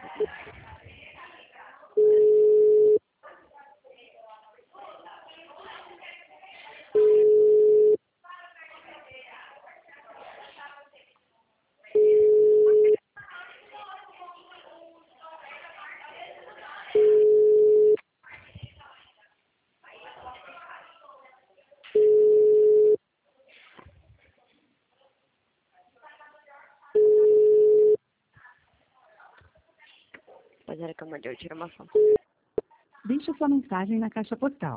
Mas era que a mãe dele tira uma foto. Deixe sua mensagem na caixa postal.